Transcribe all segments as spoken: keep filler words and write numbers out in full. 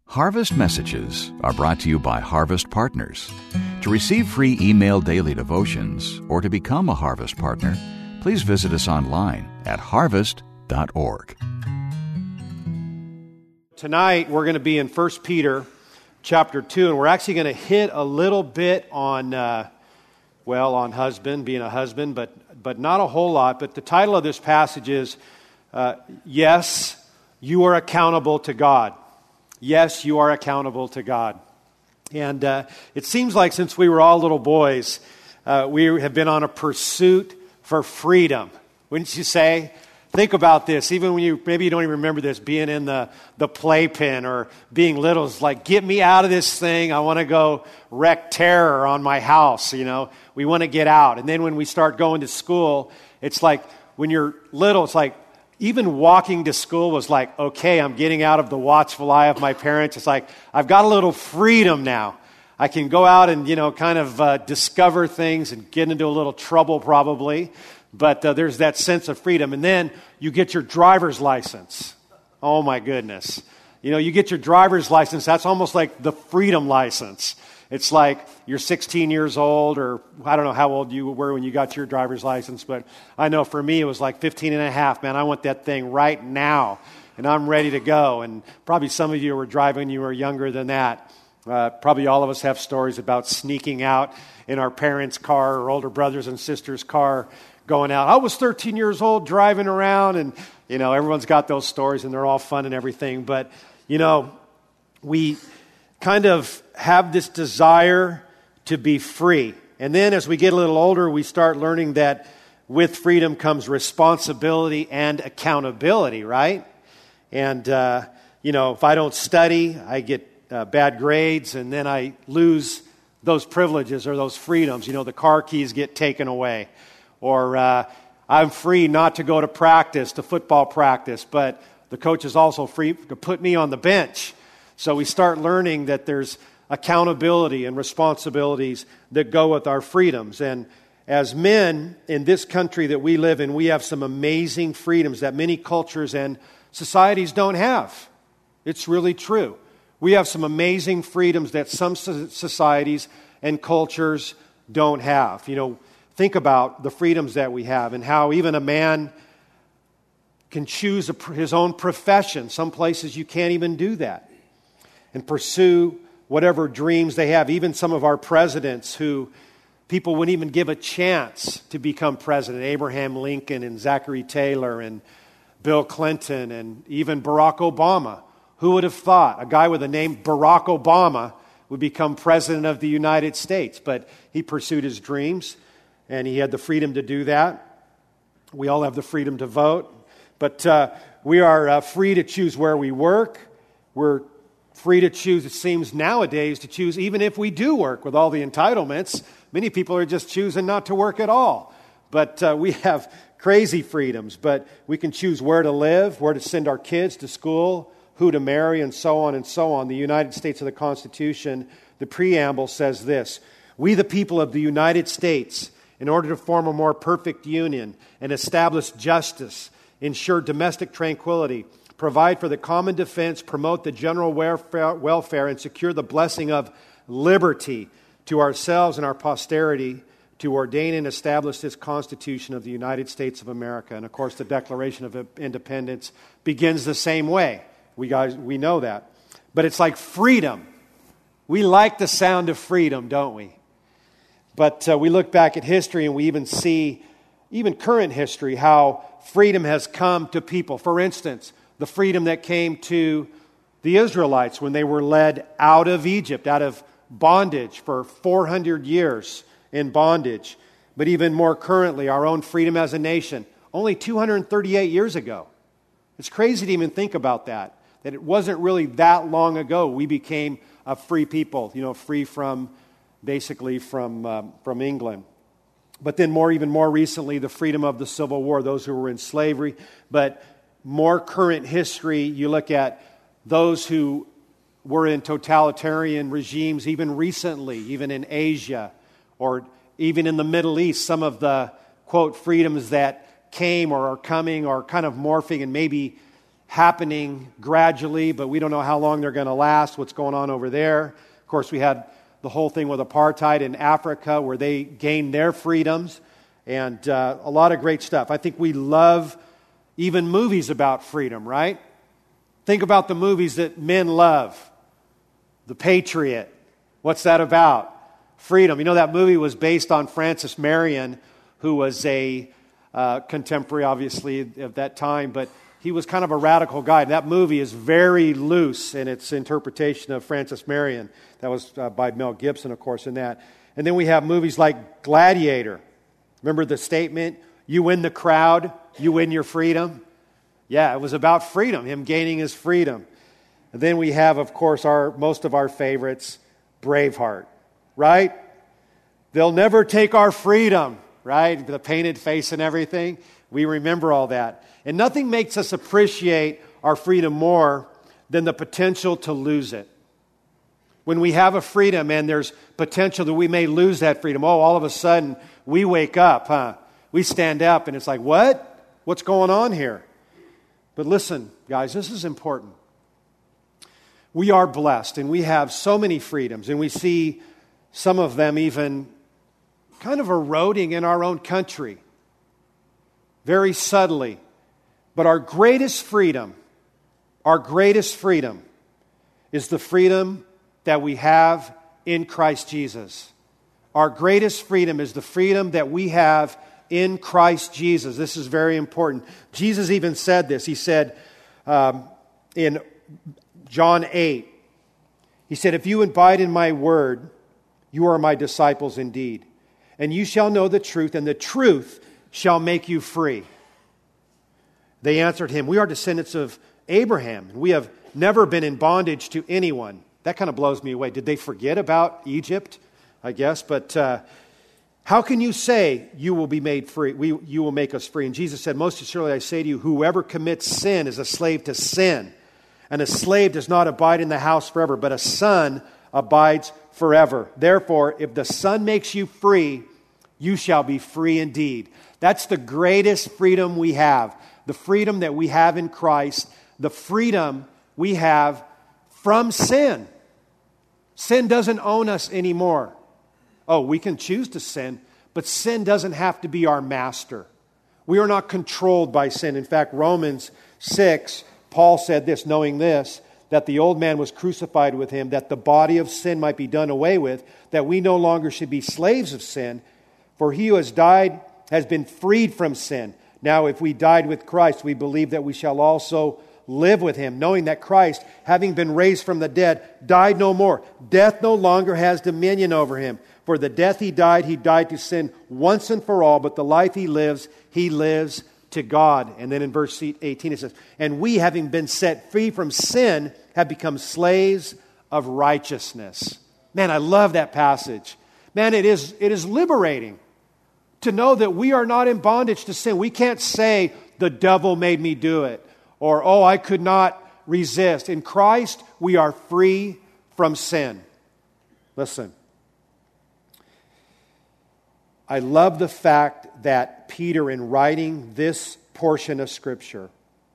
Harvest Messages are brought to you by Harvest Partners. To receive free email daily devotions or to become a Harvest Partner, please visit us online at harvest dot org. Tonight we're going to be in First Peter chapter two, and we're actually going to hit a little bit on, uh, well, on husband, being a husband, but but not a whole lot. But the title of this passage is, uh, Yes, You Are Accountable to God. Yes, you are accountable to God. And uh, it seems like since we were all little boys, uh, we have been on a pursuit for freedom. Wouldn't you say? Think about this. Even when you, maybe you don't even remember this, being in the, the playpen or being little, it's like, get me out of this thing. I want to go wreak terror on my house, you know. We want to get out. And then when we start going to school, it's like, when you're little, it's like, even walking to school was like, okay, I'm getting out of the watchful eye of my parents. It's like, I've got a little freedom now. I can go out and, you know, kind of uh, discover things and get into a little trouble probably. But uh, there's that sense of freedom. And then you get your driver's license. Oh, my goodness. You know, you get your driver's license. That's almost like the freedom license. It's like you're sixteen years old, or I don't know how old you were when you got your driver's license, but I know for me it was like fifteen and a half. Man, I want that thing right now, and I'm ready to go. And probably some of you were driving when you were younger than that. Uh, probably all of us have stories about sneaking out in our parents' car or older brothers and sisters' car going out. I was thirteen years old driving around, and, you know, everyone's got those stories, and they're all fun and everything. But, you know, we kind of have this desire to be free. And then as we get a little older, we start learning that with freedom comes responsibility and accountability, right? And, uh, you know, if I don't study, I get uh, bad grades, and then I lose those privileges or those freedoms. You know, the car keys get taken away. Or uh, I'm free not to go to practice, to football practice, but the coach is also free to put me on the bench. So we start learning that there's accountability and responsibilities that go with our freedoms. And as men in this country that we live in, we have some amazing freedoms that many cultures and societies don't have. It's really true. We have some amazing freedoms that some societies and cultures don't have. You know, think about the freedoms that we have and how even a man can choose a, his own profession. Some places you can't even do that. And pursue whatever dreams they have. Even some of our presidents who people wouldn't even give a chance to become president. Abraham Lincoln and Zachary Taylor and Bill Clinton and even Barack Obama. Who would have thought a guy with the name Barack Obama would become president of the United States? But he pursued his dreams, and he had the freedom to do that. We all have the freedom to vote. But uh, we are uh, free to choose where we work. We're free to choose, it seems nowadays, to choose even if we do work with all the entitlements. Many people are just choosing not to work at all. But uh, we have crazy freedoms. But we can choose where to live, where to send our kids to school, who to marry, and so on and so on. The United States of the Constitution, the preamble says this: we, the people of the United States, in order to form a more perfect union and establish justice, ensure domestic tranquility, provide for the common defense, promote the general welfare, and secure the blessing of liberty to ourselves and our posterity, to ordain and establish this Constitution of the United States of America. And of course, the Declaration of Independence begins the same way. We guys, we know that. But it's like freedom. We like the sound of freedom, don't we? But uh, we look back at history and we even see, even current history, how freedom has come to people. For instance, the freedom that came to the Israelites when they were led out of Egypt, out of bondage for four hundred years in bondage. But even more currently, our own freedom as a nation, only two hundred thirty-eight years ago. It's crazy to even think about that, that it wasn't really that long ago we became a free people, you know, free from, basically from um, from England. But then more, even more recently, the freedom of the Civil War, those who were in slavery. But more current history, you look at those who were in totalitarian regimes even recently, even in Asia or even in the Middle East, some of the, quote, freedoms that came or are coming or kind of morphing and maybe happening gradually, but we don't know how long they're going to last, what's going on over there. Of course, we had the whole thing with apartheid in Africa where they gained their freedoms, and uh, a lot of great stuff. I think we love even movies about freedom, right? Think about the movies that men love. The Patriot. What's that about? Freedom. You know, that movie was based on Francis Marion, who was a uh, contemporary, obviously, of that time, but he was kind of a radical guy. That movie is very loose in its interpretation of Francis Marion. That was uh, by Mel Gibson, of course, in that. And then we have movies like Gladiator. Remember the statement, you win the crowd, you win your freedom? Yeah, it was about freedom, him gaining his freedom. And then we have, of course, our most of our favorites, Braveheart, right? They'll never take our freedom, right? The painted face and everything. We remember all that. And nothing makes us appreciate our freedom more than the potential to lose it. When we have a freedom and there's potential that we may lose that freedom, oh, all of a sudden we wake up, huh? We stand up and it's like, what? What's going on here? But listen, guys, this is important. We are blessed and we have so many freedoms, and we see some of them even kind of eroding in our own country very subtly. But our greatest freedom, our greatest freedom is the freedom that we have in Christ Jesus. Our greatest freedom is the freedom that we have in Christ Jesus. This is very important. Jesus even said this. He said um, in John eight, he said, if you abide in my word, you are my disciples indeed. And you shall know the truth, and the truth shall make you free. They answered him, we are descendants of Abraham, and we have never been in bondage to anyone. That kind of blows me away. Did they forget about Egypt? I guess. But uh, how can you say you will be made free? We, you will make us free. And Jesus said, most assuredly I say to you, whoever commits sin is a slave to sin. And a slave does not abide in the house forever, but a son abides forever. Therefore, if the Son makes you free, you shall be free indeed. That's the greatest freedom we have. The freedom that we have in Christ. The freedom we have from sin. Sin doesn't own us anymore. Oh, we can choose to sin, but sin doesn't have to be our master. We are not controlled by sin. In fact, Romans six, Paul said this, knowing this, that the old man was crucified with him, that the body of sin might be done away with, that we no longer should be slaves of sin, for he who has died has been freed from sin. Now, if we died with Christ, we believe that we shall also live with him, knowing that Christ, having been raised from the dead, died no more. Death no longer has dominion over him. For the death he died, he died to sin once and for all, but the life he lives, he lives to God. And then in verse eighteen it says, and we, having been set free from sin, have become slaves of righteousness. Man, I love that passage. Man, it is, it is liberating to know that we are not in bondage to sin. We can't say, the devil made me do it. Or, oh, I could not resist. In Christ, we are free from sin. Listen. I love the fact that Peter, in writing this portion of Scripture,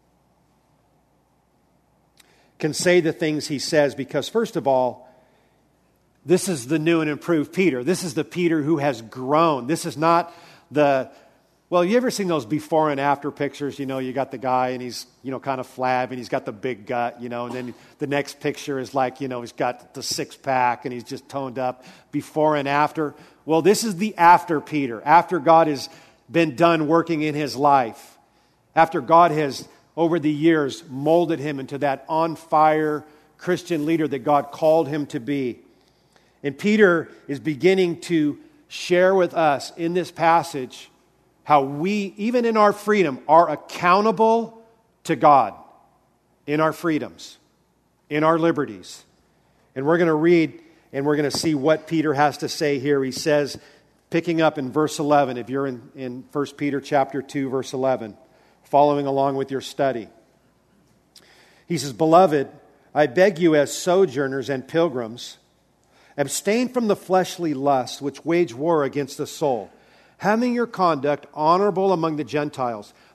can say the things he says because, first of all, this is the new and improved Peter. This is the Peter who has grown. This is not the... Well, you ever seen those before and after pictures? You know, you got the guy and he's, you know, kind of flab and he's got the big gut, you know, and then the next picture is like, you know, he's got the six pack and he's just toned up before and after. Well, this is the after Peter, after God has been done working in his life, after God has, over the years, molded him into that on-fire Christian leader that God called him to be. And Peter is beginning to share with us in this passage how we, even in our freedom, are accountable to God in our freedoms, in our liberties. And we're going to read and we're going to see what Peter has to say here. He says, picking up in verse eleven, if you're in, in First Peter chapter two, verse eleven, following along with your study. He says, beloved, I beg you as sojourners and pilgrims, abstain from the fleshly lusts which wage war against the soul, having your conduct honorable among the Gentiles,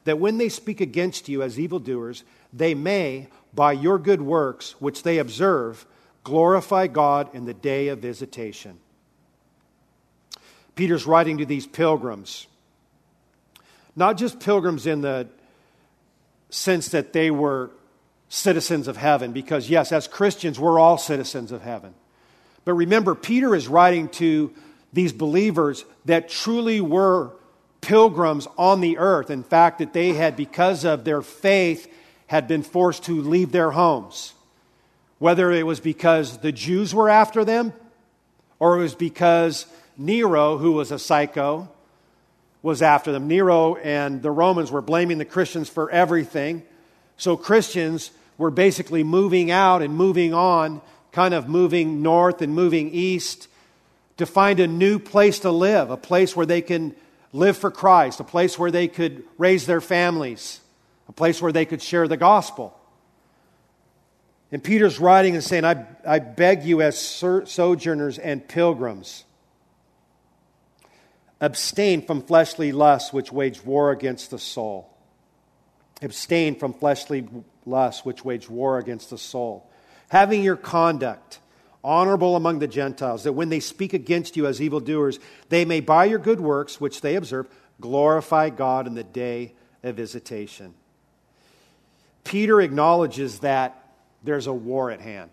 that when they speak against you as evildoers, they may, by your good works, which they observe, glorify God in the day of visitation. Peter's writing to these pilgrims, not just pilgrims in the sense that they were citizens of heaven, because yes, as Christians, we're all citizens of heaven. But remember, Peter is writing to these believers that truly were pilgrims on the earth. In fact, that they had, because of their faith, had been forced to leave their homes. Whether it was because the Jews were after them, or it was because Nero, who was a psycho, was after them. Nero and the Romans were blaming the Christians for everything. So Christians were basically moving out and moving on, kind of moving north and moving east to find a new place to live, a place where they can live for Christ, a place where they could raise their families, a place where they could share the gospel. And Peter's writing and saying, I, I beg you as sojourners and pilgrims, abstain from fleshly lusts which wage war against the soul. Abstain from fleshly lusts which wage war against the soul. Having your conduct honorable among the Gentiles, that when they speak against you as evildoers, they may by your good works, which they observe, glorify God in the day of visitation. Peter acknowledges that there's a war at hand.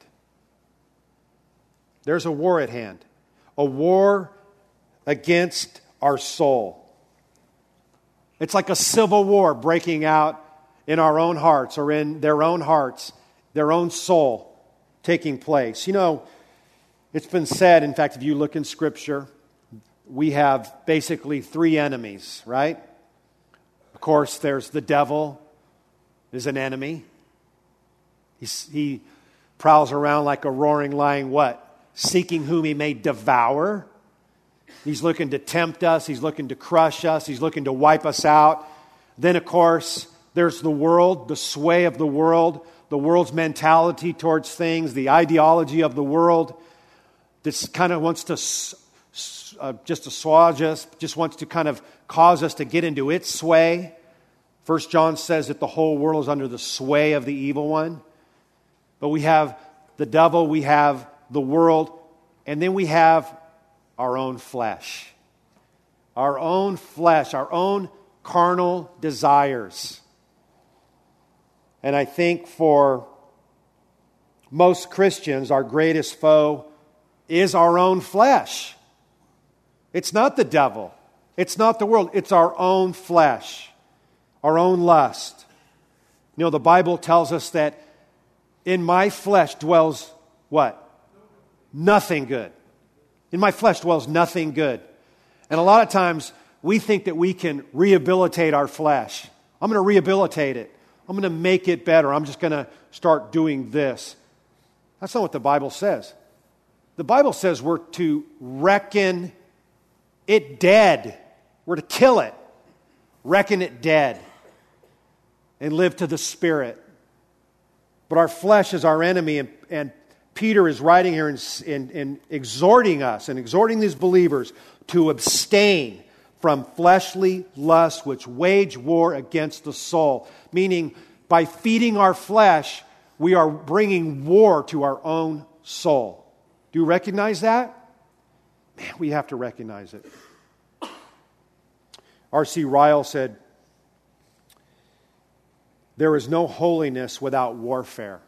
There's a war at hand. A war against our soul. It's like a civil war breaking out in our own hearts, or in their own hearts, their own soul taking place. You know, it's been said, in fact, if you look in Scripture, we have basically three enemies, right? Of course, there's the devil is an enemy. He's, he prowls around like a roaring lion, what? Seeking whom he may devour. He's looking to tempt us. He's looking to crush us. He's looking to wipe us out. Then, of course, there's the world, the sway of the world, the world's mentality towards things, the ideology of the world that kind of wants to uh, just assuage us, just wants to kind of cause us to get into its sway. First John says that the whole world is under the sway of the evil one. But we have the devil, we have the world, and then we have our own flesh. Our own flesh, our own carnal desires. And I think for most Christians, our greatest foe is our own flesh. It's not the devil. It's not the world. It's our own flesh, our own lust. You know, the Bible tells us that in my flesh dwells what? Nothing good. In my flesh dwells nothing good. And a lot of times we think that we can rehabilitate our flesh. I'm going to rehabilitate it. I'm going to make it better. I'm just going to start doing this. That's not what the Bible says. The Bible says we're to reckon it dead. We're to kill it. Reckon it dead. And live to the Spirit. But our flesh is our enemy, and, and Peter is writing here and, and, and exhorting us and exhorting these believers to abstain from fleshly lusts which wage war against the soul. Meaning, by feeding our flesh, we are bringing war to our own soul. Do you recognize that? Man, we have to recognize it. R C Ryle said, there is no holiness without warfare.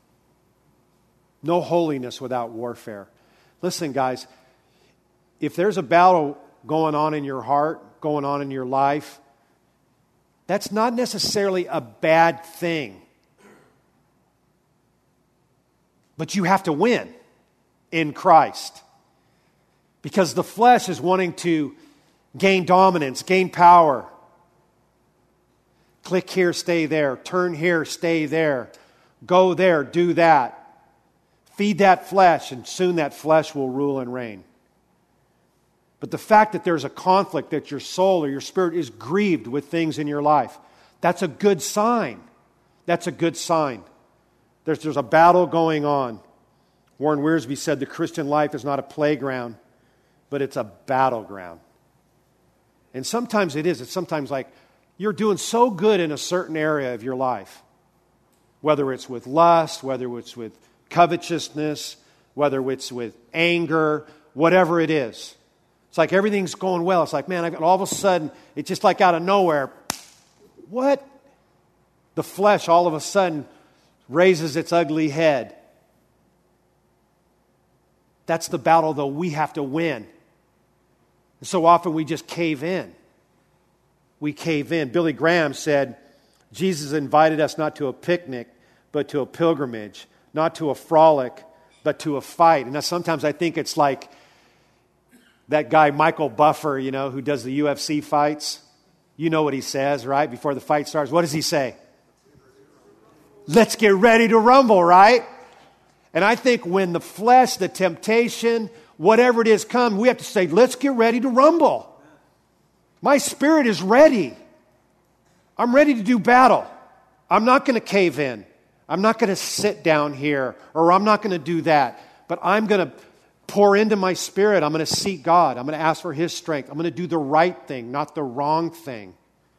No holiness without warfare. Listen, guys, if there's a battle going on in your heart, going on in your life, that's not necessarily a bad thing. But you have to win in Christ. Because the flesh is wanting to gain dominance, gain power. Click here, stay there. Turn here, stay there. Go there, do that. Feed that flesh, and soon that flesh will rule and reign. But the fact that there's a conflict, that your soul or your spirit is grieved with things in your life, that's a good sign. That's a good sign. There's, there's a battle going on. Warren Wiersbe said the Christian life is not a playground, but it's a battleground. And sometimes it is. It's sometimes like you're doing so good in a certain area of your life, whether it's with lust, whether it's with covetousness, whether it's with anger, whatever it is. It's like everything's going well. It's like, man, I, all of a sudden, it's just like out of nowhere. What? The flesh all of a sudden raises its ugly head. That's the battle, though, we have to win. And so often we just cave in. We cave in. Billy Graham said, Jesus invited us not to a picnic, but to a pilgrimage, not to a frolic, but to a fight. And now sometimes I think it's like that guy Michael Buffer, you know, who does the U F C fights. You know what he says, right? Before the fight starts. What does he say? Let's get ready to rumble, right? And I think when the flesh, the temptation, whatever it is comes, we have to say, let's get ready to rumble. My spirit is ready. I'm ready to do battle. I'm not going to cave in. I'm not going to sit down here, or I'm not going to do that. But I'm going to pour into my spirit. I'm going to seek God. I'm going to ask for His strength. I'm going to do the right thing, not the wrong thing.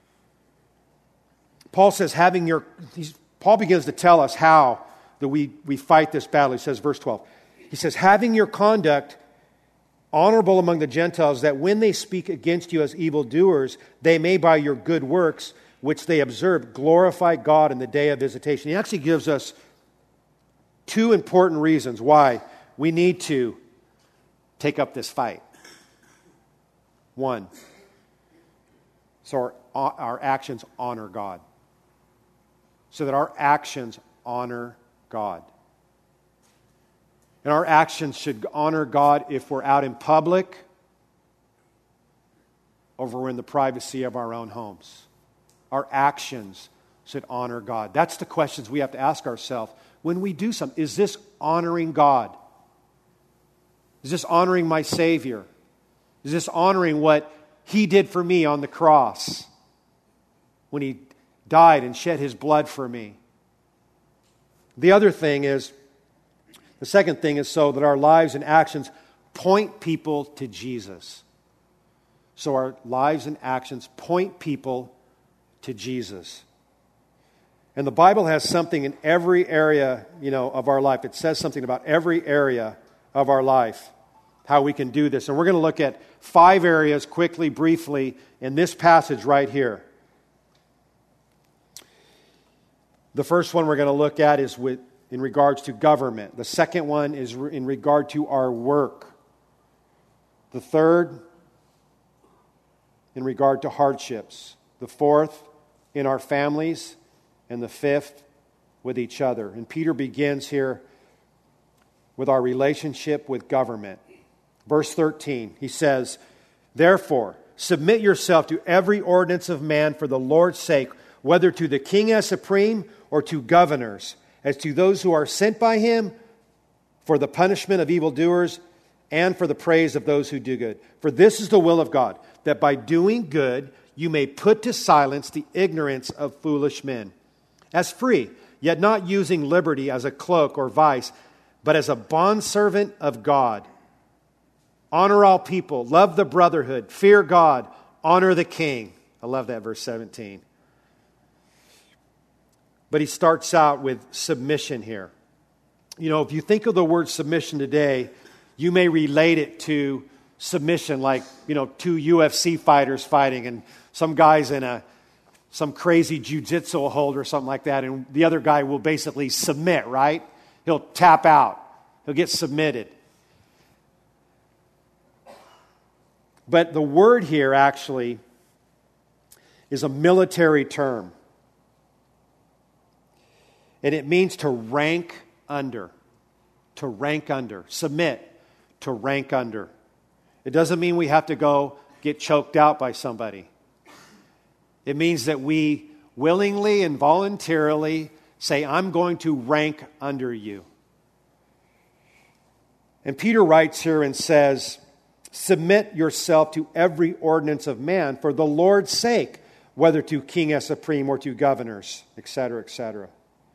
Paul says, having your... Paul begins to tell us how that we, we fight this battle. He says, verse twelve, he says, having your conduct honorable among the Gentiles, that when they speak against you as evildoers, they may by your good works, which they observe, glorify God in the day of visitation. He actually gives us two important reasons why we need to take up this fight. One, so our, our actions honor God. So that our actions honor God. And our actions should honor God if we're out in public or if we're in the privacy of our own homes. Our actions should honor God. That's the questions we have to ask ourselves when we do something. Is this honoring God? Is this honoring my Savior? Is this honoring what He did for me on the cross when He died and shed His blood for me? The other thing is, the second thing is so that our lives and actions point people to Jesus. So our lives and actions point people to Jesus. And the Bible has something in every area, you know, of our life. It says something about every area of our life, how we can do this. And we're going to look at five areas quickly, briefly, in this passage right here. The first one we're going to look at is with, in regards to government. The second one is re, in regard to our work. The third, in regard to hardships. The fourth, in our families. And the fifth, with each other. And Peter begins here with our relationship with government. Verse thirteen, he says, therefore, submit yourself to every ordinance of man for the Lord's sake, whether to the king as supreme or to governors, as to those who are sent by him for the punishment of evildoers and for the praise of those who do good. For this is the will of God, that by doing good you may put to silence the ignorance of foolish men. As free, yet not using liberty as a cloak or vice, but as a bondservant of God. Honor all people, love the brotherhood, fear God, honor the king. I love that, verse seventeen. But he starts out with submission here. You know, if you think of the word submission today, you may relate it to submission like, you know, two U F C fighters fighting and some guy's in a some crazy jiu-jitsu hold or something like that, and the other guy will basically submit, right? He'll tap out. He'll get submitted. But the word here actually is a military term. And it means to rank under. To rank under. Submit. To rank under. It doesn't mean we have to go get choked out by somebody. It means that we willingly and voluntarily say, I'm going to rank under you. And Peter writes here and says, submit yourself to every ordinance of man for the Lord's sake, whether to king as supreme or to governors, et cetera, et cetera.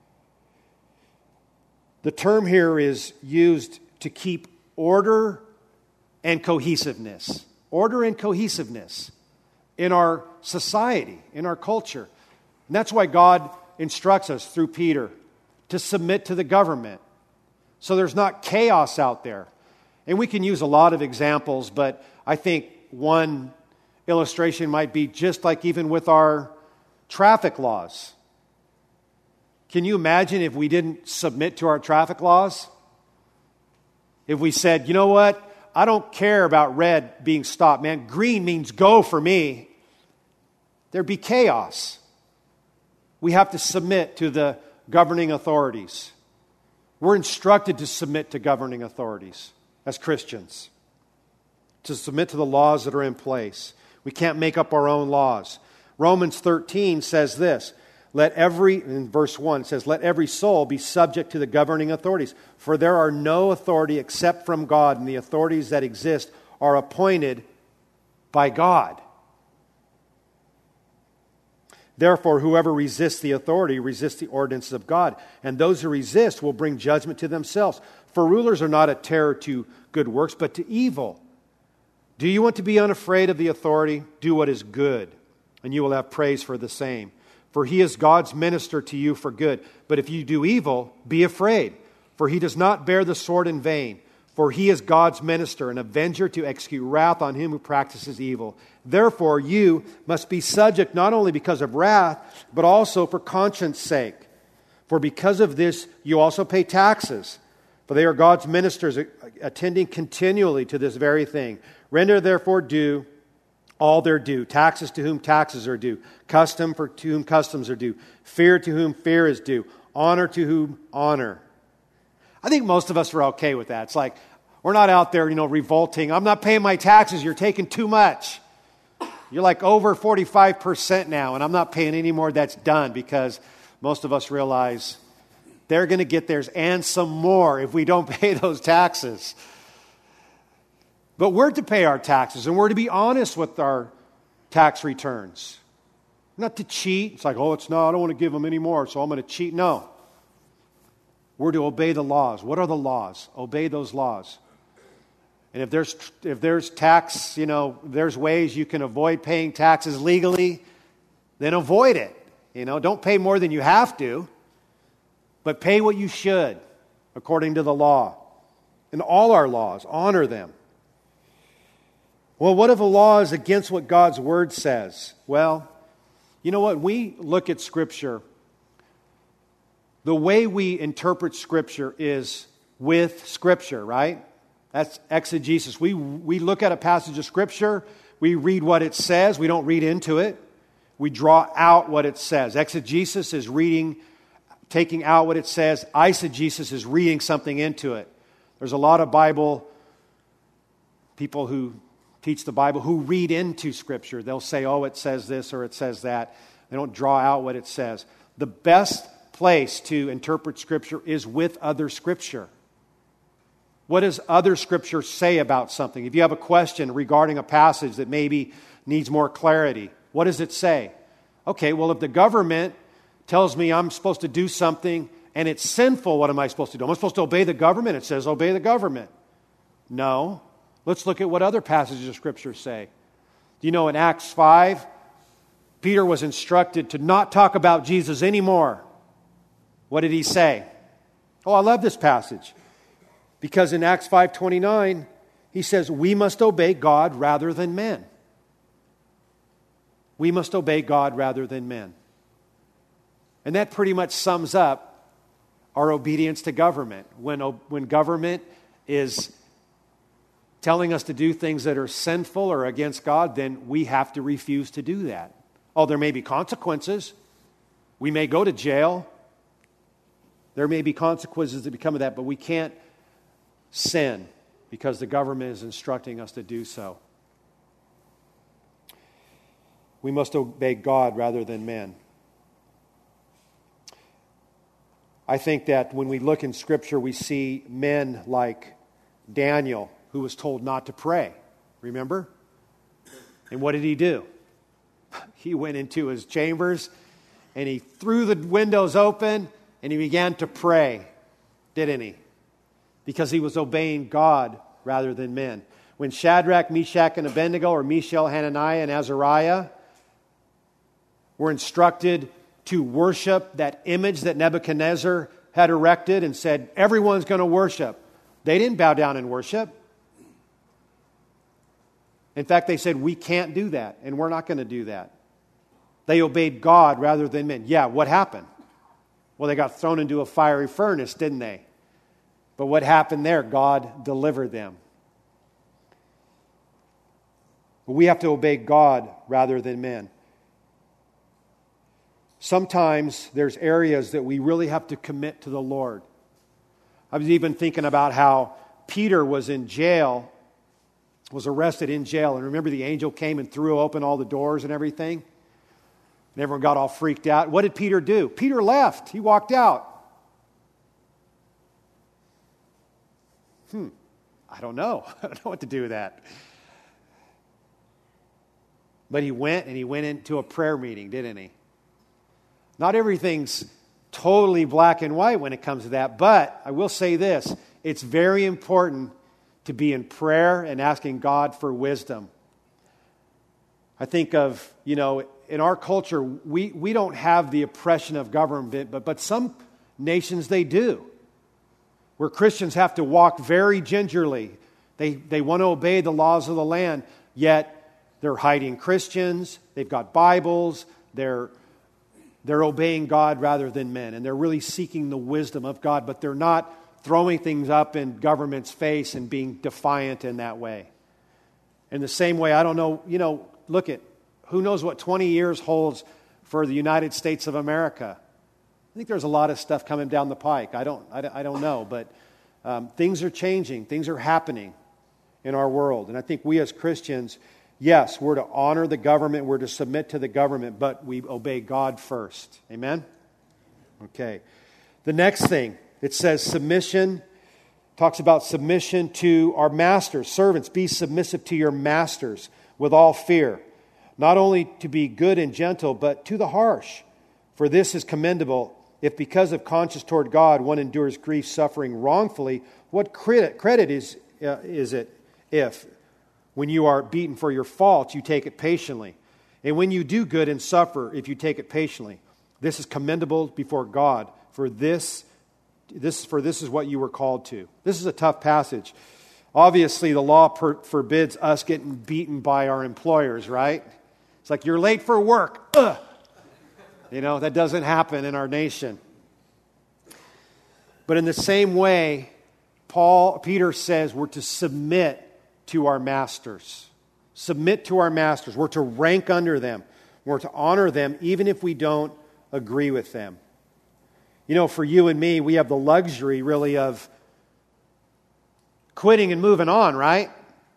The term here is used to keep order and cohesiveness. Order and cohesiveness. in our society, in our culture. And that's why God instructs us through Peter to submit to the government, so there's not chaos out there. And we can use a lot of examples, but I think one illustration might be just like even with our traffic laws. Can you imagine if we didn't submit to our traffic laws? If we said, you know what, I don't care about red being stopped, man, green means go for me, there'd be chaos. We have to submit to the governing authorities. We're instructed to submit to governing authorities as Christians, to submit to the laws that are in place. We can't make up our own laws. Romans thirteen says this, let every, in verse one, it says, let every soul be subject to the governing authorities, for there are no authority except from God, and the authorities that exist are appointed by God. Therefore, whoever resists the authority resists the ordinances of God, and those who resist will bring judgment to themselves. For rulers are not a terror to good works, but to evil. Do you want to be unafraid of the authority? Do what is good, and you will have praise for the same. For he is God's minister to you for good. But if you do evil, be afraid, for he does not bear the sword in vain. For he is God's minister, an avenger to execute wrath on him who practices evil. Therefore, you must be subject not only because of wrath, but also for conscience sake. For because of this, you also pay taxes. For they are God's ministers, attending continually to this very thing. Render therefore due all their due. Taxes to whom taxes are due. Custom for to whom customs are due. Fear to whom fear is due. Honor to whom honor. I think most of us are okay with that. It's like, we're not out there, you know, revolting. I'm not paying my taxes. You're taking too much. You're like over forty-five percent now, and I'm not paying any more. That's done, because most of us realize they're going to get theirs and some more if we don't pay those taxes. But we're to pay our taxes, and we're to be honest with our tax returns. Not to cheat. It's like, oh, it's no, I don't want to give them any more, so I'm going to cheat. No. We're to obey the laws. What are the laws? Obey those laws. And if there's if there's tax, you know, there's ways you can avoid paying taxes legally, then avoid it. You know, don't pay more than you have to, but pay what you should according to the law. And all our laws, honor them. Well, what if a law is against what God's Word says? Well, you know what? We look at Scripture. The way we interpret Scripture is with Scripture, right? That's exegesis. We we look at a passage of Scripture, we read what it says, we don't read into it. We draw out what it says. Exegesis is reading, taking out what it says. Eisegesis is reading something into it. There's a lot of Bible people who teach the Bible who read into Scripture. They'll say, oh, it says this or it says that. They don't draw out what it says. The best place to interpret Scripture is with other Scripture. What does other Scripture say about something? If you have a question regarding a passage that maybe needs more clarity, what does it say? Okay, well, if the government tells me I'm supposed to do something and it's sinful, what am I supposed to do? Am I supposed to obey the government? It says obey the government. No. Let's look at what other passages of Scripture say. Do you know in Acts five, Peter was instructed to not talk about Jesus anymore. What did he say? Oh, I love this passage. Because in Acts five twenty-nine, he says, we must obey God rather than men. We must obey God rather than men. And that pretty much sums up our obedience to government. When, when government is telling us to do things that are sinful or against God, then we have to refuse to do that. Oh, there may be consequences. We may go to jail. There may be consequences that become of that, but we can't sin because the government is instructing us to do so. We must obey God rather than men. I think that when we look in Scripture, we see men like Daniel, who was told not to pray. Remember? And what did he do? He went into his chambers and he threw the windows open and he began to pray, didn't he? Because he was obeying God rather than men. when Shadrach, Meshach, and Abednego, or Mishael, Hananiah, and Azariah, were instructed to worship that image that Nebuchadnezzar had erected and said, everyone's going to worship. They didn't bow down and worship. In fact, they said, we can't do that, and we're not going to do that. They obeyed God rather than men. Yeah, what happened? Well, they got thrown into a fiery furnace, didn't they? But what happened there? God delivered them. But we have to obey God rather than men. Sometimes there's areas that we really have to commit to the Lord. I was even thinking about how Peter was in jail, was arrested in jail. And remember, the angel came and threw open all the doors and everything? And everyone got all freaked out. What did Peter do? Peter left. He walked out. Hmm, I don't know. I don't know what to do with that. But he went, and he went into a prayer meeting, didn't he? Not everything's totally black and white when it comes to that, but I will say this. It's very important to be in prayer and asking God for wisdom. I think of, you know, in our culture, we, we don't have the oppression of government, but, but some nations, they do. Where Christians have to walk very gingerly. They, they want to obey the laws of the land, yet they're hiding Christians, they've got Bibles, they're, they're obeying God rather than men, and they're really seeking the wisdom of God, but they're not throwing things up in government's face and being defiant in that way. In the same way, I don't know, you know, look at, who knows what twenty years holds for the United States of America. I think there's a lot of stuff coming down the pike. I don't, I, I don't know, but um, things are changing. Things are happening in our world. And I think we as Christians, yes, we're to honor the government, we're to submit to the government, but we obey God first. Amen? Okay. The next thing, it says submission, talks about submission to our masters. Servants, be submissive to your masters with all fear, not only to be good and gentle, but to the harsh. For this is commendable. If because of conscience toward God one endures grief, suffering wrongfully, what credit, credit is, uh, is it if, when you are beaten for your faults, you take it patiently? And when you do good and suffer, if you take it patiently, this is commendable before God. For this, this, for this is what you were called to. This is a tough passage. Obviously, the law per, forbids us getting beaten by our employers, right? It's like, you're late for work. Ugh. You know, that doesn't happen in our nation. But in the same way, Paul, Peter says we're to submit to our masters. Submit to our masters. We're to rank under them. We're to honor them even if we don't agree with them. You know, for you and me, we have the luxury really of quitting and moving on, right?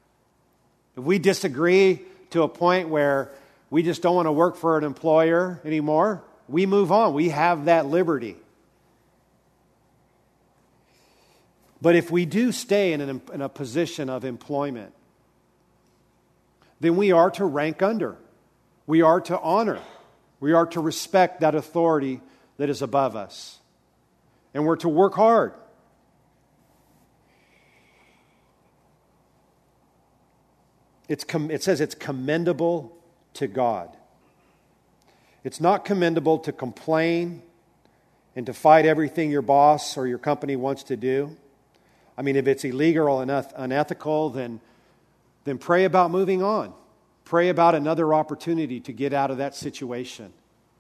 If we disagree to a point where we just don't want to work for an employer anymore, we move on. We have that liberty. But if we do stay in, an, in a position of employment, then we are to rank under. We are to honor. We are to respect that authority that is above us. And we're to work hard. It's com- it says it's commendable to God. It's not commendable to complain and to fight everything your boss or your company wants to do. I mean, if it's illegal or unethical, then, then pray about moving on. Pray about another opportunity to get out of that situation.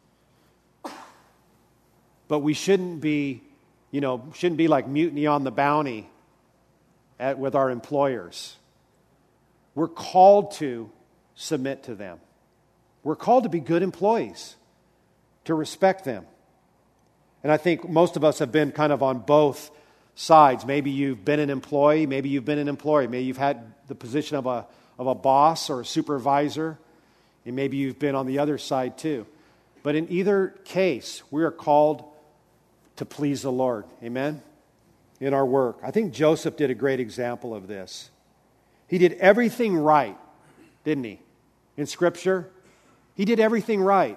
But we shouldn't be, you know, shouldn't be like mutiny on the bounty at, with our employers. We're called to submit to them. We're called to be good employees, to respect them. And I think most of us have been kind of on both sides. Maybe you've been an employee, maybe you've been an employee. Maybe you've had the position of a, of a boss or a supervisor, and maybe you've been on the other side too. But in either case, we are called to please the Lord. Amen? In our work. I think Joseph did a great example of this. He did everything right, didn't he? In Scripture, he did everything right.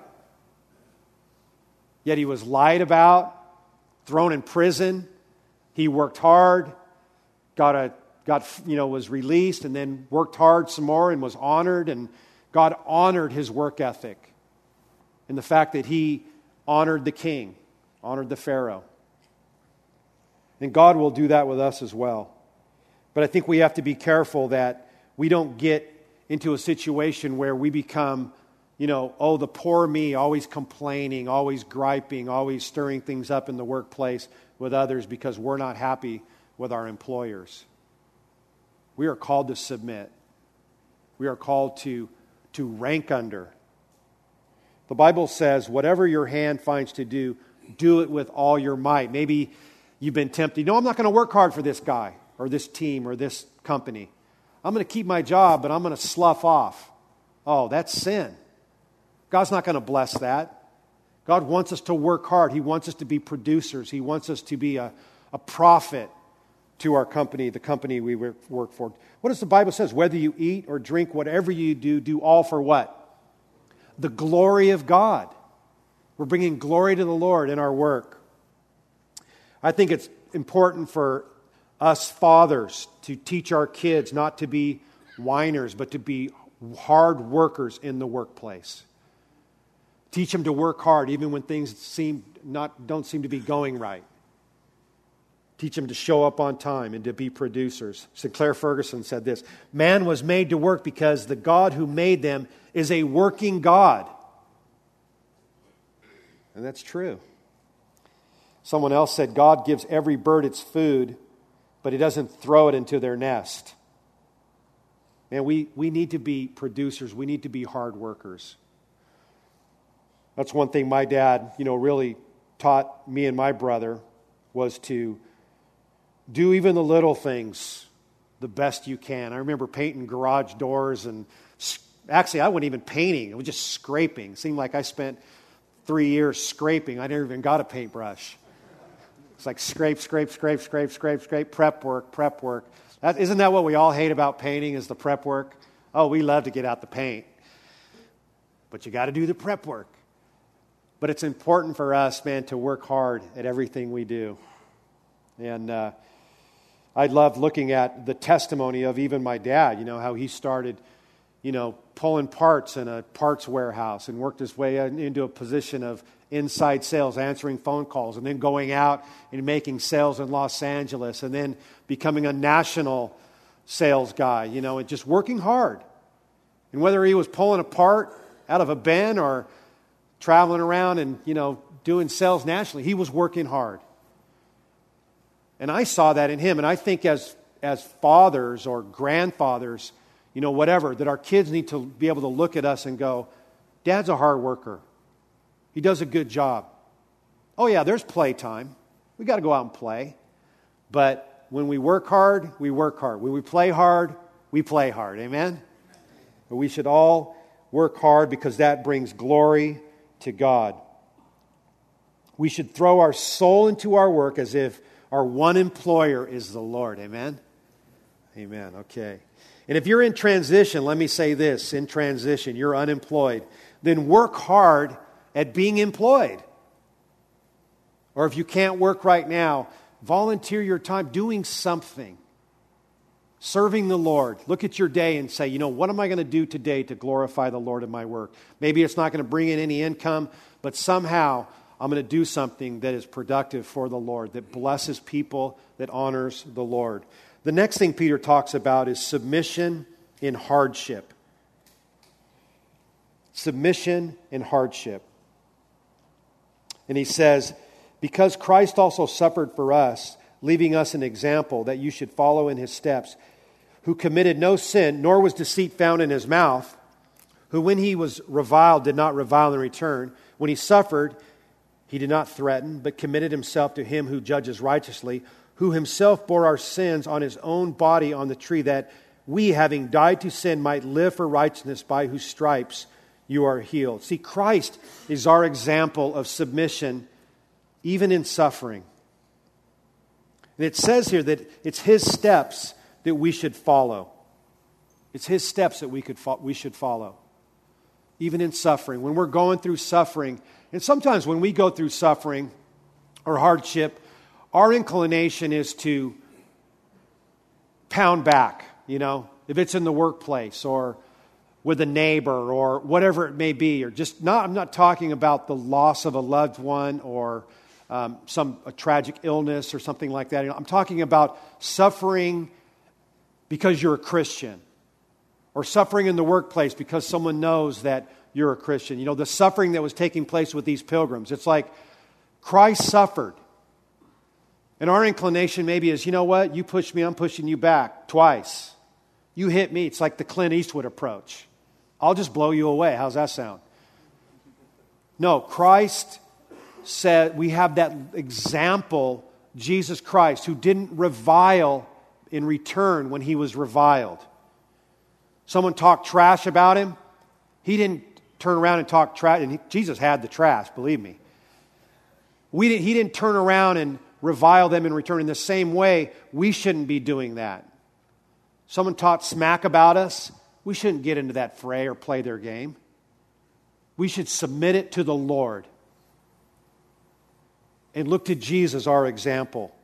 Yet he was lied about, thrown in prison. He worked hard, got a got, you know, was released and then worked hard some more and was honored, and God honored his work ethic and the fact that he honored the king, honored the Pharaoh. And God will do that with us as well. But I think we have to be careful that we don't get into a situation where we become, you know, oh, the poor me, always complaining, always griping, always stirring things up in the workplace with others because we're not happy with our employers. We are called to submit. We are called to, to rank under. The Bible says, whatever your hand finds to do, do it with all your might. Maybe you've been tempted. No, I'm not going to work hard for this guy or this team or this company. I'm going to keep my job, but I'm going to slough off. Oh, that's sin. God's not going to bless that. God wants us to work hard. He wants us to be producers. He wants us to be a, a profit to our company, the company we work for. What does the Bible say? Whether you eat or drink, whatever you do, do all for what? The glory of God. We're bringing glory to the Lord in our work. I think it's important for us fathers to teach our kids not to be whiners, but to be hard workers in the workplace. Teach them to work hard even when things seem not don't seem to be going right. Teach them to show up on time and to be producers. Sinclair Ferguson said this, man was made to work because the God who made them is a working God. And that's true. Someone else said, God gives every bird its food, but He doesn't throw it into their nest. Man, we, we need to be producers. We need to be hard workers. That's one thing my dad, you know, really taught me and my brother was to do even the little things the best you can. I remember painting garage doors and actually I wasn't even painting. It was just scraping. It seemed like I spent three years scraping. I never even got a paintbrush. It's like scrape, scrape, scrape, scrape, scrape, scrape, prep work, prep work. That, isn't that what we all hate about painting is the prep work? Oh, we love to get out the paint. But you got to do the prep work. But it's important for us, man, to work hard at everything we do. And uh, I love looking at the testimony of even my dad, you know, how he started, you know, pulling parts in a parts warehouse and worked his way into a position of inside sales, answering phone calls, and then going out and making sales in Los Angeles, and then becoming a national sales guy, you know, and just working hard. And whether he was pulling a part out of a bin or traveling around and, you know, doing sales nationally, he was working hard. And I saw that in him. And I think as as fathers or grandfathers, you know, whatever, that our kids need to be able to look at us and go, Dad's a hard worker. He does a good job. Oh, yeah, there's playtime. We got to go out and play. But when we work hard, we work hard. When we play hard, we play hard. Amen? But we should all work hard because that brings glory to God. We should throw our soul into our work as if our one employer is the Lord. Amen? Amen. Okay. And if you're in transition, let me say this. In transition, you're unemployed. Then work hard at being employed. Or if you can't work right now, volunteer your time doing something. Serving the Lord. Look at your day and say, you know, what am I going to do today to glorify the Lord in my work? Maybe it's not going to bring in any income, but somehow I'm going to do something that is productive for the Lord, that blesses people, that honors the Lord. The next thing Peter talks about is submission in hardship. Submission in hardship. And he says, because Christ also suffered for us, leaving us an example that you should follow in His steps, who committed no sin, nor was deceit found in His mouth, who when He was reviled did not revile in return, when He suffered, He did not threaten, but committed Himself to Him who judges righteously, who Himself bore our sins on His own body on the tree, that we, having died to sin, might live for righteousness, by whose stripes you are healed. See, Christ is our example of submission, even in suffering. And it says here that it's His steps that we should follow. It's His steps that we could fo- we should follow, even in suffering. When we're going through suffering, and sometimes when we go through suffering or hardship, our inclination is to pound back, you know, if it's in the workplace or with a neighbor or whatever it may be, or just not, I'm not talking about the loss of a loved one or um, some a tragic illness or something like that. You know, I'm talking about suffering because you're a Christian, or suffering in the workplace because someone knows that you're a Christian. You know, the suffering that was taking place with these pilgrims. It's like Christ suffered. And our inclination maybe is, you know what? You push me, I'm pushing you back twice. You hit me. It's like the Clint Eastwood approach. I'll just blow you away. How's that sound? No, Christ said, we have that example, Jesus Christ, who didn't revile in return when he was reviled. Someone talked trash about him. He didn't turn around and talk trash. And he, Jesus had the trash, believe me. We didn't, he didn't turn around and revile them in return. In the same way, we shouldn't be doing that. Someone talked smack about us. We shouldn't get into that fray or play their game. We should submit it to the Lord and look to Jesus, our example.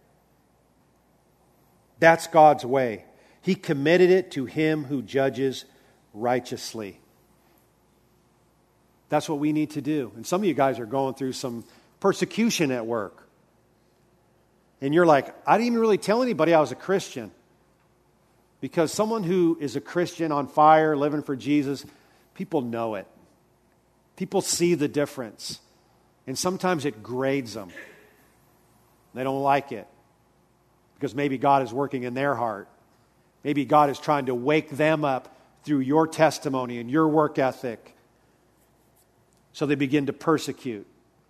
That's God's way. He committed it to him who judges righteously. That's what we need to do. And some of you guys are going through some persecution at work. And you're like, I didn't even really tell anybody I was a Christian. Because someone who is a Christian on fire, living for Jesus, people know it. People see the difference. And sometimes it grades them. They don't like it. Because maybe God is working in their heart. Maybe God is trying to wake them up through your testimony and your work ethic. So they begin to persecute.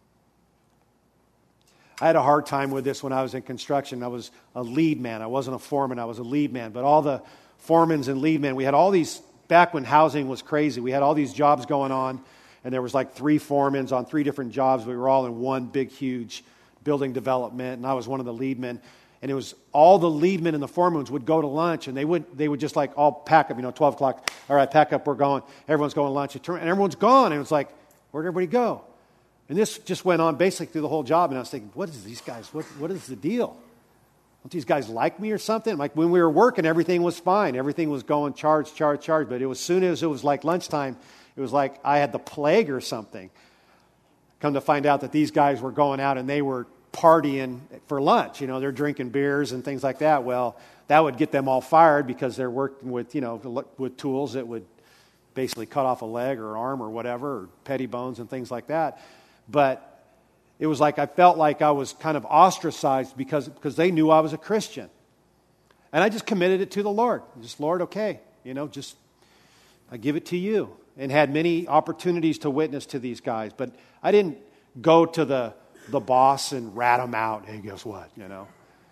I had a hard time with this when I was in construction. I was a lead man. I wasn't a foreman. I was a lead man. But all the foremans and lead men, we had all these, back when housing was crazy, we had all these jobs going on. And there was like three foremans on three different jobs. We were all in one big, huge building development. And I was one of the lead men. And it was all the lead men and the foremans would go to lunch. And they would they would just like all pack up, you know, twelve o'clock. All right, pack up, we're going. Everyone's going to lunch. And everyone's gone. And it was like, where'd everybody go? And this just went on basically through the whole job. And I was thinking, what is these guys? What, what is the deal? Don't these guys like me or something? Like when we were working, everything was fine. Everything was going charge, charge, charge. But it was as soon as it was like lunchtime, it was like I had the plague or something. Come to find out that these guys were going out and they were partying for lunch. You know, they're drinking beers and things like that. Well, that would get them all fired because they're working with, you know, with tools that would basically cut off a leg or arm or whatever, or petty bones and things like that. But it was like I felt like I was kind of ostracized because, because they knew I was a Christian. And I just committed it to the Lord. Just, Lord, okay, you know, just I give it to you. And had many opportunities to witness to these guys. But I didn't go to the, the boss and rat him out. Hey, guess what, you know.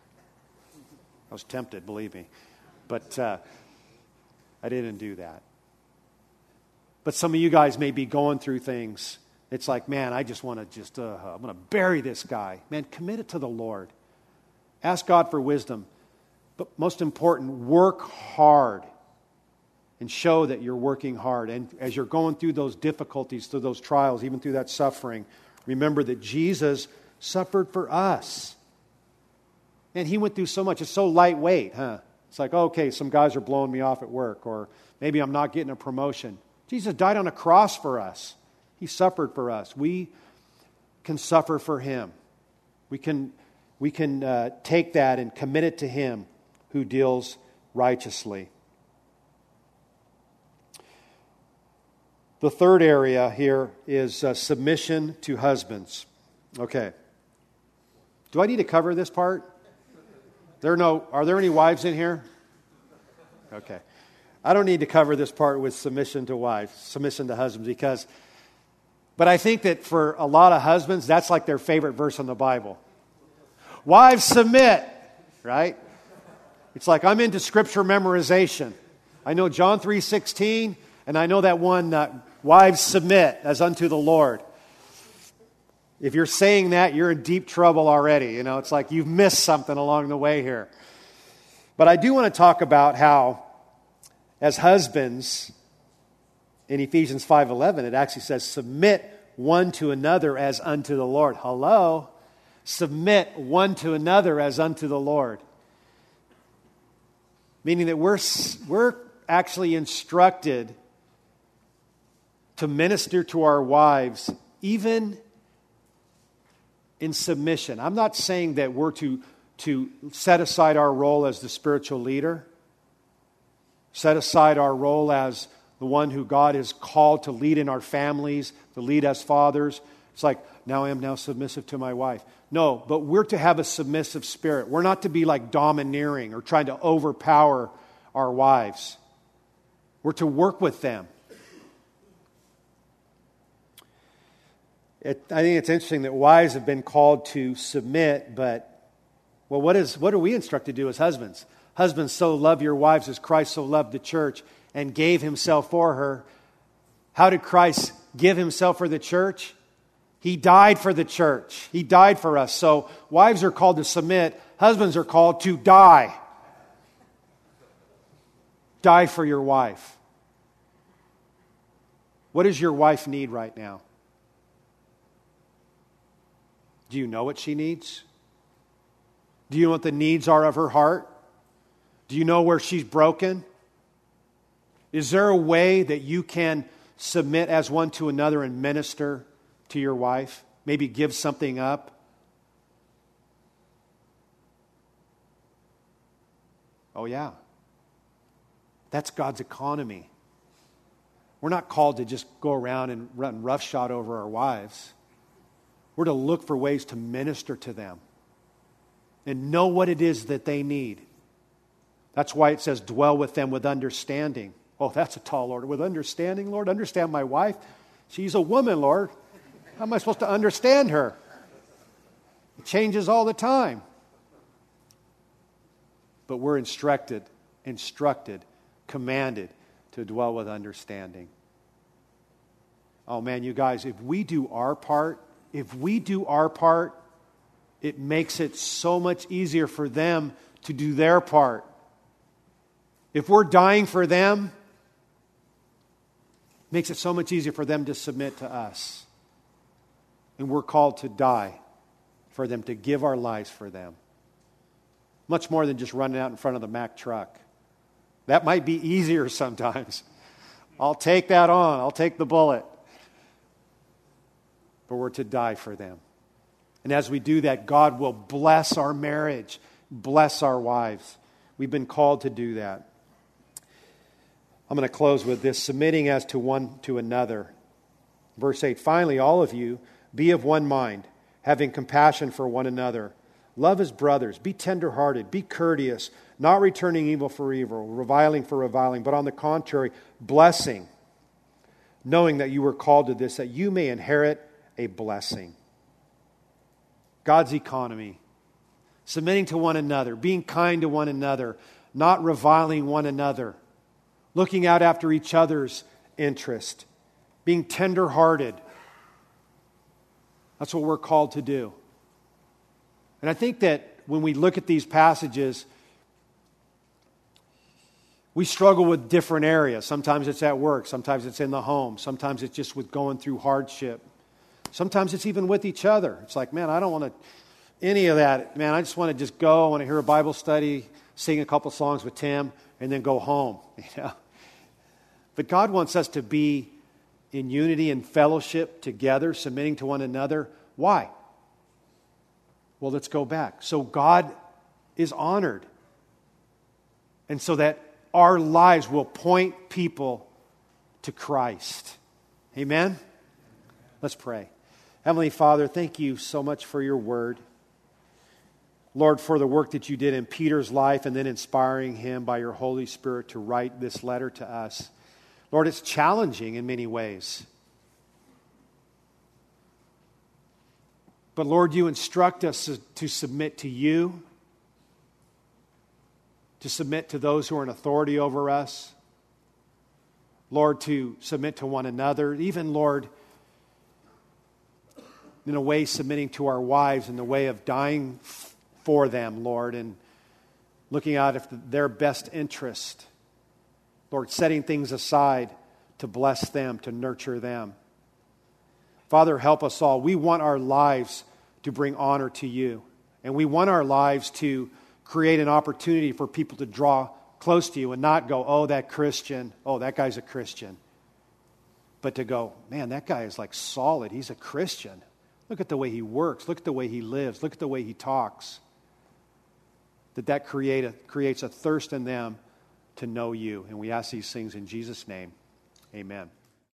I was tempted, believe me. But uh, I didn't do that. But some of you guys may be going through things. It's like, man, I just want to just, uh, I'm going to bury this guy. Man, commit it to the Lord. Ask God for wisdom. But most important, work hard and show that you're working hard. And as you're going through those difficulties, through those trials, even through that suffering, remember that Jesus suffered for us. And he went through so much. It's so lightweight, huh? It's like, okay, some guys are blowing me off at work, or maybe I'm not getting a promotion. Jesus died on a cross for us. He suffered for us. We can suffer for him. We can, we can uh, take that and commit it to him who deals righteously. The third area here is uh, submission to husbands. Okay. Do I need to cover this part? There are no, are there any wives in here? Okay. I don't need to cover this part with submission to wives, submission to husbands, because, but I think that for a lot of husbands, that's like their favorite verse in the Bible. Wives, submit, right? It's like I'm into scripture memorization. I know John three sixteen, and I know that one, uh, wives, submit as unto the Lord. If you're saying that, you're in deep trouble already. You know, it's like you've missed something along the way here. But I do want to talk about how, as husbands, in Ephesians five eleven, it actually says, submit one to another as unto the Lord. Hello? Submit one to another as unto the Lord. Meaning that we're, we're actually instructed to minister to our wives, even in submission. I'm not saying that we're to, to set aside our role as the spiritual leader, set aside our role as the one who God has called to lead in our families, to lead as fathers. It's like, now I am now submissive to my wife. No, but we're to have a submissive spirit. We're not to be like domineering or trying to overpower our wives. We're to work with them. It, I think it's interesting that wives have been called to submit, but, well, what is what are we instructed to do as husbands? Husbands, so love your wives as Christ so loved the church and gave himself for her. How did Christ give himself for the church? He died for the church. He died for us. So wives are called to submit. Husbands are called to die. Die for your wife. What does your wife need right now? Do you know what she needs? Do you know what the needs are of her heart? Do you know where she's broken? Is there a way that you can submit as one to another and minister to your wife? Maybe give something up? Oh yeah. That's God's economy. We're not called to just go around and run roughshod over our wives. We're to look for ways to minister to them and know what it is that they need. That's why it says, dwell with them with understanding. Oh, that's a tall order. With understanding, Lord? Understand my wife? She's a woman, Lord. How am I supposed to understand her? It changes all the time. But we're instructed, instructed, commanded to dwell with understanding. Oh man, you guys, if we do our part, if we do our part, it makes it so much easier for them to do their part. If we're dying for them, it makes it so much easier for them to submit to us. And we're called to die for them, to give our lives for them. Much more than just running out in front of the Mack truck. That might be easier sometimes. I'll take that on. I'll take the bullet. But we're to die for them. And as we do that, God will bless our marriage, bless our wives. We've been called to do that. I'm going to close with this, submitting as to one to another. Verse eight, finally, all of you, be of one mind, having compassion for one another. Love as brothers, be tenderhearted, be courteous, not returning evil for evil, reviling for reviling, but on the contrary, blessing, knowing that you were called to this, that you may inherit a blessing. God's economy. Submitting to one another, being kind to one another, not reviling one another, looking out after each other's interest, being tender-hearted. That's what we're called to do. And I think that when we look at these passages, we struggle with different areas. Sometimes it's at work, sometimes it's in the home, sometimes it's just with going through hardship. Sometimes it's even with each other. It's like, man, I don't want to, any of that. Man, I just want to just go. I want to hear a Bible study, sing a couple songs with Tim, and then go home. You know? But God wants us to be in unity and fellowship together, submitting to one another. Why? Well, let's go back. So God is honored. And so that our lives will point people to Christ. Amen? Let's pray. Heavenly Father, thank you so much for your word. Lord, for the work that you did in Peter's life and then inspiring him by your Holy Spirit to write this letter to us. Lord, it's challenging in many ways. But Lord, you instruct us to submit to you, to submit to those who are in authority over us. Lord, to submit to one another. Even, Lord, in a way submitting to our wives in the way of dying for them, Lord, and looking out at their best interest. Lord, setting things aside to bless them, to nurture them. Father, help us all. We want our lives to bring honor to you. And we want our lives to create an opportunity for people to draw close to you and not go, oh, that Christian, oh, that guy's a Christian. But to go, man, that guy is like solid. He's a Christian. Look at the way he works. Look at the way he lives. Look at the way he talks. That that create a, creates a thirst in them to know you. And we ask these things in Jesus' name. Amen.